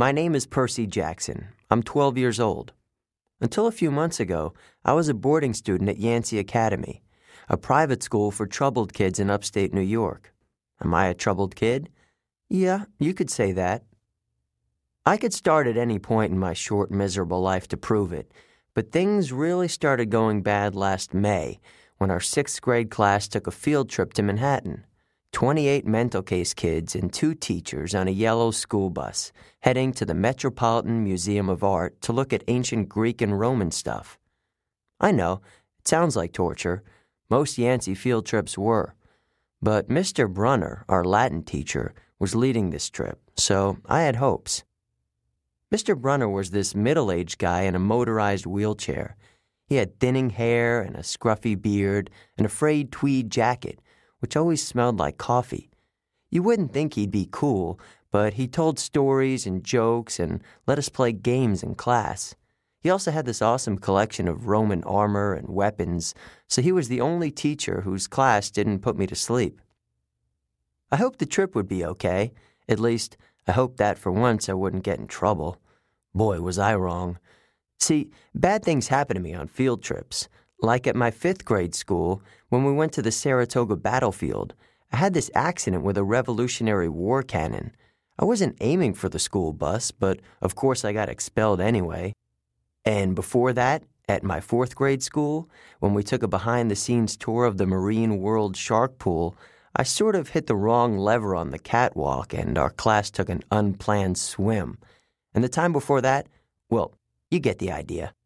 My name is Percy Jackson. I'm 12 years old. Until a few months ago, I was a boarding student at Yancey Academy, a private school for troubled kids in upstate New York. Am I a troubled kid? Yeah, you could say that. I could start at any point in my short, miserable life to prove it, but things really started going bad last May when our 6th grade class took a field trip to Manhattan. 28 mental case kids and 2 teachers on a yellow school bus heading to the Metropolitan Museum of Art to look at ancient Greek and Roman stuff. I know, it sounds like torture. Most Yancey field trips were. But Mr. Brunner, our Latin teacher, was leading this trip, so I had hopes. Mr. Brunner was this middle-aged guy in a motorized wheelchair. He had thinning hair and a scruffy beard and a frayed tweed jacket, which always smelled like coffee. You wouldn't think he'd be cool, but he told stories and jokes and let us play games in class. He also had this awesome collection of Roman armor and weapons, so he was the only teacher whose class didn't put me to sleep. I hoped the trip would be okay. At least, I hoped that for once I wouldn't get in trouble. Boy, was I wrong. See, bad things happen to me on field trips. Like at my 5th grade school, when we went to the Saratoga battlefield, I had this accident with a Revolutionary War cannon. I wasn't aiming for the school bus, but of course I got expelled anyway. And before that, at my 4th grade school, when we took a behind-the-scenes tour of the Marine World Shark Pool, I sort of hit the wrong lever on the catwalk and our class took an unplanned swim. And the time before that, well, you get the idea.